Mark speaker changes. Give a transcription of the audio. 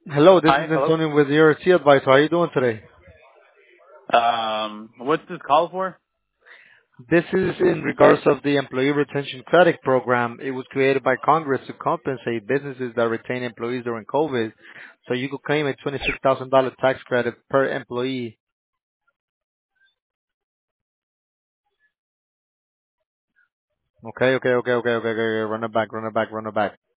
Speaker 1: Hello, this
Speaker 2: Hi,
Speaker 1: is
Speaker 2: hello.
Speaker 1: Antonio with ERC Advice. How are you doing today?
Speaker 2: What's this call for?
Speaker 1: This is in regards of the Employee Retention Credit Program. It was created by Congress to compensate businesses that retain employees during COVID. So you could claim a $26,000 tax credit per employee. Okay. Run it back.